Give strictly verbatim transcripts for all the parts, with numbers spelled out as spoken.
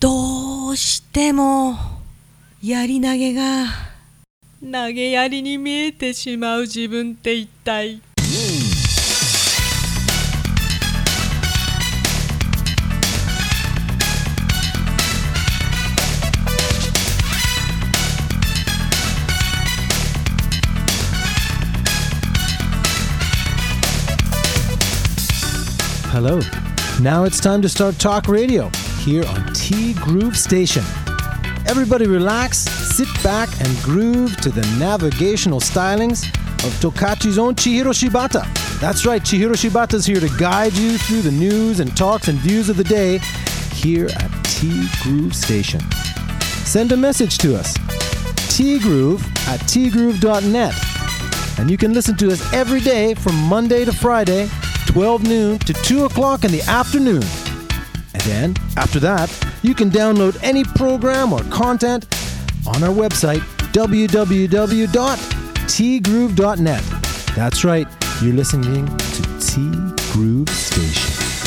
どうしてもやり投げが投げやりに見えてしまう自分って一体。 Hello. Now it's time to start talk radio here on T Groove Station. Everybody relax, sit back and groove to the navigational stylings of Tokachi's own Chihiro Shibata. That's right, Chihiro Shibata's here to guide you through the news and talks and views of the day here at T Groove Station. Send a message to us, tgroove at tgroove dot net. And you can listen to us every day from Monday to Friday, twelve noon to two o'clock in the afternoon. And then, after that, you can download any program or content on our website, w w w dot t groove dot net. That's right, you're listening to T Groove Station.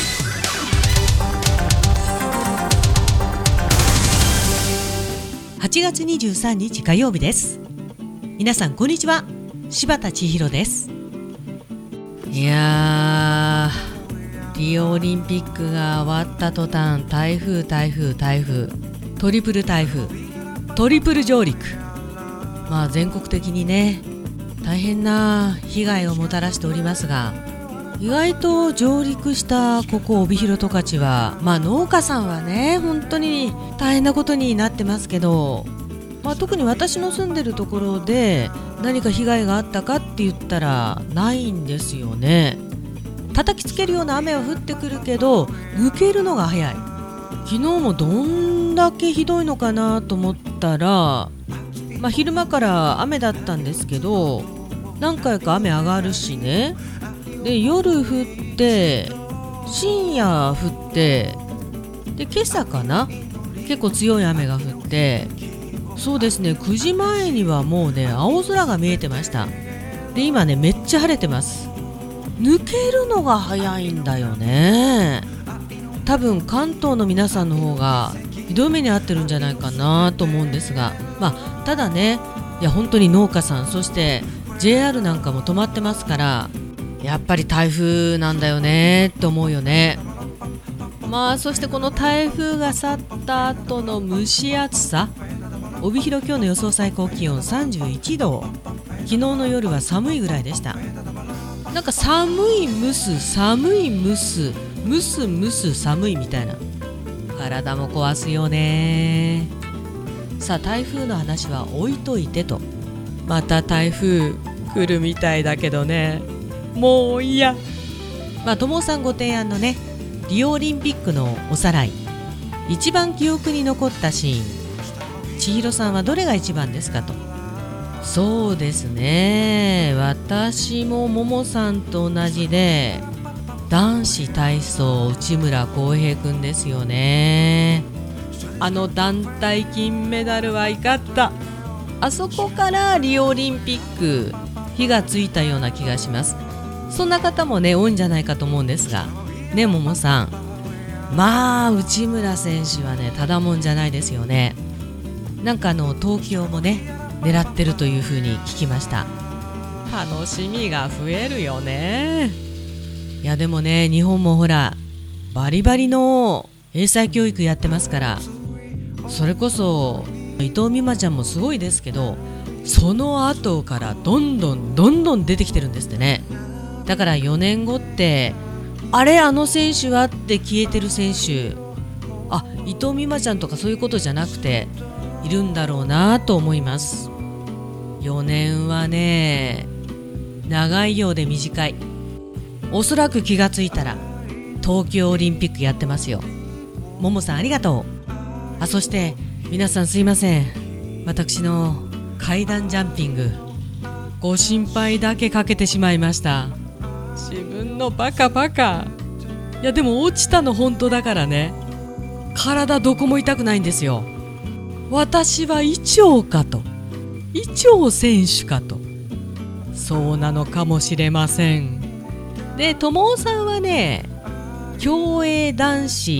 はちがつにじゅうさんにち火曜日です。皆さんこんにちは、柴田千尋です。いやー、リオオリンピックが終わった途端、台風台風台風トリプル台風トリプル上陸、まあ全国的にね大変な被害をもたらしておりますが、意外と上陸したここ帯広十勝は、まあ農家さんはね本当に大変なことになってますけど、まあ、特に私の住んでるところで何か被害があったかって言ったらないんですよね。叩きつけるような雨は降ってくるけど抜けるのが早い。昨日もどんだけひどいのかなと思ったら、まあ、昼間から雨だったんですけど何回か雨上がるしね、で夜降って深夜降ってで今朝かな結構強い雨が降って、そうですねくじまえにはもうね青空が見えてました。で今ねめっちゃ晴れてます。抜けるのが早いんだよね。多分関東の皆さんの方がひどい目に遭ってるんじゃないかなと思うんですが、まあただねいや本当に農家さんそして ジェイアール なんかも止まってますから、やっぱり台風なんだよねって思うよね。まあそしてこの台風が去った後の蒸し暑さ、帯広今日の予想最高気温さんじゅういちど、昨日の夜は寒いぐらいでした。なんか寒い蒸す寒い蒸す蒸す蒸す寒いみたいな、体も壊すよね。さあ台風の話は置いといてと、また台風来るみたいだけどね、もういや。まあ友さんご提案のねリオオリンピックのおさらい、一番記憶に残ったシーン、千尋さんはどれが一番ですかと。そうですね、私もももさんと同じで男子体操内村航平くんですよね。あの団体金メダルは良かった。あそこからリオオリンピック火がついたような気がします。そんな方もね多いんじゃないかと思うんですがね、ももさん、まあ内村選手はねただもんじゃないですよね。なんかあの東京もね狙ってるというふうに聞きました。楽しみが増えるよね。いやでもね日本もほらバリバリの英才教育やってますから、それこそ伊藤美誠ちゃんもすごいですけど、その後からどんどんどんどん出てきてるんですってね。だからよねんごってあれあの選手はって消えてる選手、あ伊藤美誠ちゃんとかそういうことじゃなくているんだろうなと思います。よねんはね長いようで短い。おそらく気がついたら東京オリンピックやってますよ。ももさんありがとう。あそして皆さんすいません、私の階段ジャンピングご心配だけかけてしまいました。自分のバカバカ。いやでも落ちたの本当だからね、体どこも痛くないんですよ。私は伊調かと、伊調選手かと、そうなのかもしれません。で友尾さんはね競泳男子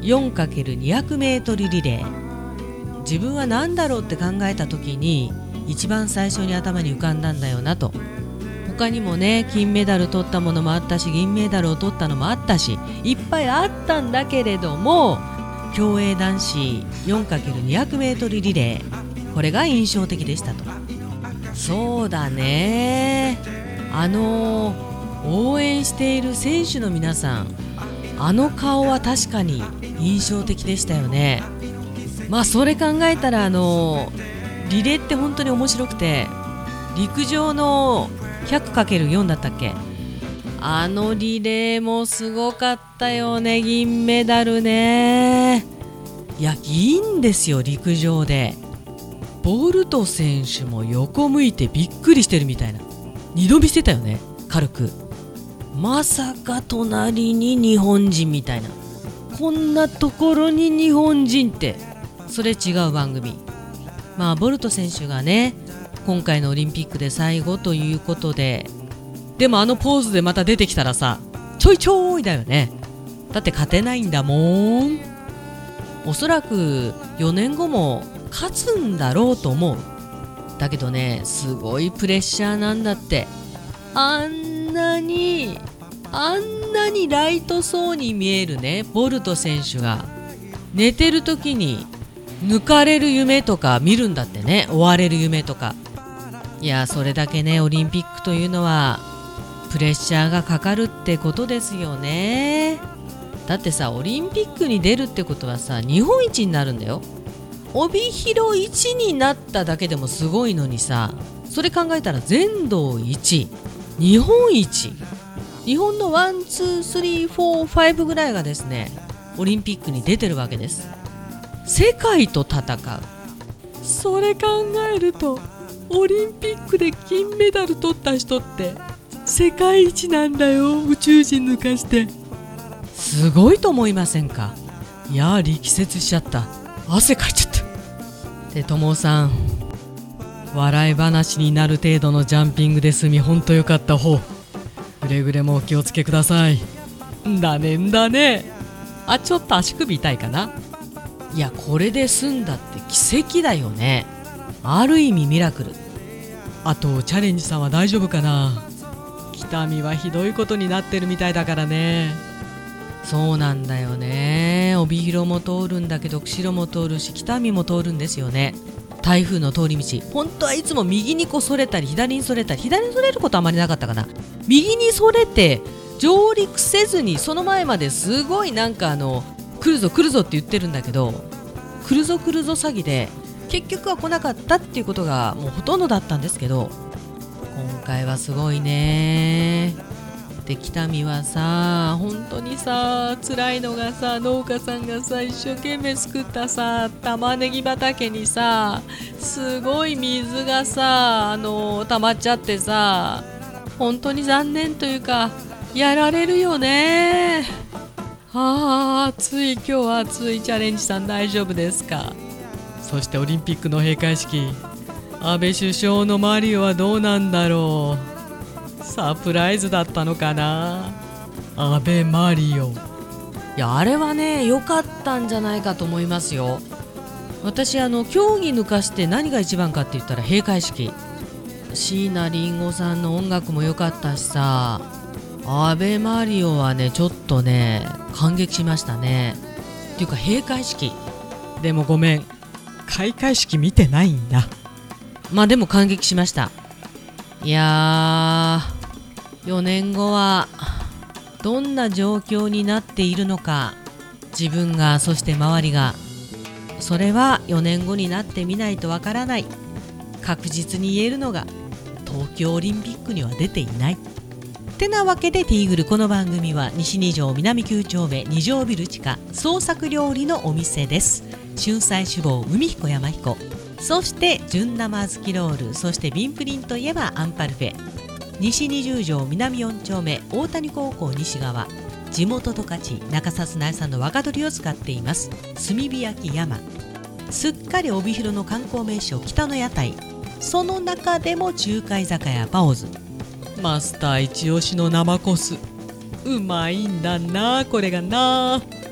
よんかけるにひゃくメートル リレー、自分は何だろうって考えた時に一番最初に頭に浮かんだんだよなと。他にもね、金メダル取ったものもあったし、銀メダルを取ったのもあったし、いっぱいあったんだけれども、競泳男子 よんかけるにひゃくメートル リレー、これが印象的でしたと。そうだね、あの応援している選手の皆さん、あの顔は確かに印象的でしたよね。まあそれ考えたら、あのリレーって本当に面白くて、陸上の ひゃくかけるよん だったっけ、あのリレーもすごかったよね。銀メダルね。いや銀ですよ、陸上で。ボルト選手も横向いてびっくりしてるみたいな、二度見してたよね、軽く。まさか隣に日本人みたいな、こんなところに日本人って。それ違う番組。まあボルト選手がね、今回のオリンピックで最後ということで、でもあのポーズでまた出てきたらさ、ちょいちょいだよね。だって勝てないんだもん。おそらくよねんごも勝つんだろうと思う。だけどね、すごいプレッシャーなんだって。あんなにあんなにライトそうに見えるね、ボルト選手が寝てる時に抜かれる夢とか見るんだってね、追われる夢とか。いや、それだけね、オリンピックというのはプレッシャーがかかるってことですよね。だってさ、オリンピックに出るってことはさ、日本一になるんだよ。帯広一になっただけでもすごいのにさ、それ考えたら全道一、日本一、日本のワン、ツー、スリー、フォー、ファイブぐらいがですね、オリンピックに出てるわけです。世界と戦う。それ考えると、オリンピックで金メダル取った人って世界一なんだよ、宇宙人抜かして。すごいと思いませんか。いやー、力説しちゃった、汗かいちゃった。で、ともさん、笑い話になる程度のジャンピングで済みほんとよかった方。くれぐれもお気をつけください。んだねんだね。あ、ちょっと足首痛いかな。いや、これで済んだって奇跡だよね。ある意味ミラクル。あとチャレンジさんは大丈夫かな。北見はひどいことになってるみたいだからね。そうなんだよね。帯広も通るんだけど、釧路も通るし、北見も通るんですよね。台風の通り道、本当はいつも右にこうそれたり左にそれたり、左にそれることあまりなかったかな。右にそれて上陸せずに、その前まですごいなんかあの来るぞ来るぞって言ってるんだけど、来るぞ来るぞ詐欺で結局は来なかったっていうことがもうほとんどだったんですけど、今回はすごいね。で、北見はさ、本当にさ、辛いのがさ、農家さんがさ、一生懸命作ったさ、玉ねぎ畑にさ、すごい水がさ、あの溜まっちゃってさ、本当に残念というか、やられるよね。はあ、暑い、今日は暑い。チャレンジさん大丈夫ですか。そしてオリンピックの閉会式、安倍首相のマリオはどうなんだろう。サプライズだったのかな、安倍マリオ。いや、あれはね、良かったんじゃないかと思いますよ。私、あの競技抜かして何が一番かって言ったら閉会式。椎名林檎さんの音楽も良かったしさ、安倍マリオはね、ちょっとね、感激しましたね。っていうか閉会式でもごめん、開会式見てないんだ。まあでも感激しました。いやー、よねんごはどんな状況になっているのか、自分が、そして周りが、それはよねんごになってみないとわからない。確実に言えるのが、東京オリンピックには出ていないってなわけで、ティーグル、この番組は西に条南きゅう丁目に条ビル地下創作料理のお店です。春菜志望海彦山彦、そして純生小豆ロール、そして瓶プリンといえばアンパルフェ。西にじゅう条南よん丁目大谷高校西側、地元十勝中札内産の若鶏を使っています炭火焼き山。すっかり帯広の観光名所北の屋台、その中でも中華居酒屋パオズ。マスター一押しの生コス、うまいんだなこれがな。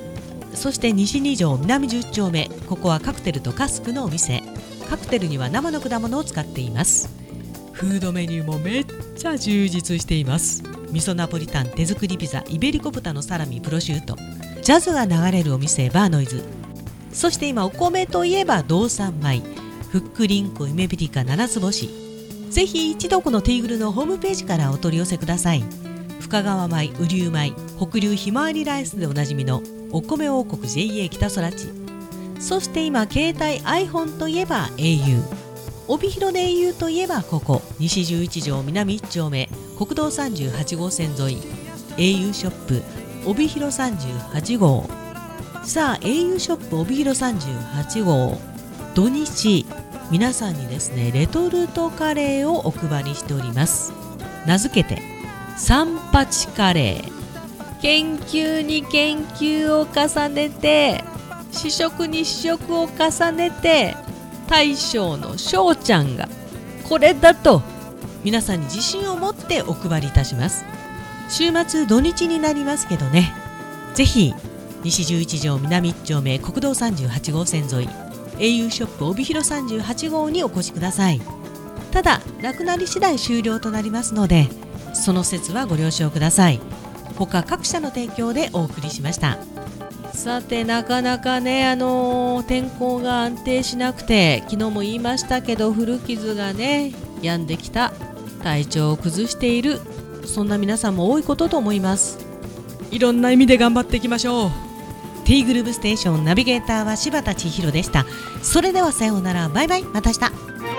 そして西に条南じゅっ丁目、ここはカクテルとカスクのお店。カクテルには生の果物を使っています。フードメニューもめっちゃ充実しています。味噌ナポリタン、手作りピザ、イベリコ豚のサラミ、プロシュート、ジャズが流れるお店バーノイズ。そして今お米といえば道産米、ふっくりんこ、ゆめぴりか、七つ星。ぜひ一度このティーグルのホームページからお取り寄せください。深川米、雨竜米、北流ひまわりライスでおなじみのお米王国 ジェイエー 北空地。そして今携帯 iPhone といえば エーユー、 帯広で エーユー といえばここ西じゅういち条南いち丁目、国道さんじゅうはち号線沿い エーユー ショップ帯広さんじゅうはち号。さあ エーユー ショップ帯広さんじゅうはち号、土日皆さんにですねレトルトカレーをお配りしております。名付けて三八カレー。研究に研究を重ねて、試食に試食を重ねて、大将の翔ちゃんがこれだと皆さんに自信を持ってお配りいたします。週末土日になりますけどね、ぜひ西じゅういち条南いち丁目、国道さんじゅうはち号線沿い エーユー ショップ帯広さんじゅうはち号にお越しください。ただなくなり次第終了となりますので、その説はご了承ください。他各社の提供でお送りしました。さてなかなかね、あのー、天候が安定しなくて、昨日も言いましたけど古傷がね病んできた、体調を崩している、そんな皆さんも多いことと思います。いろんな意味で頑張っていきましょう。 T グループステーションナビゲーターは柴田千尋でした。それではさようなら、バイバイ、また明日。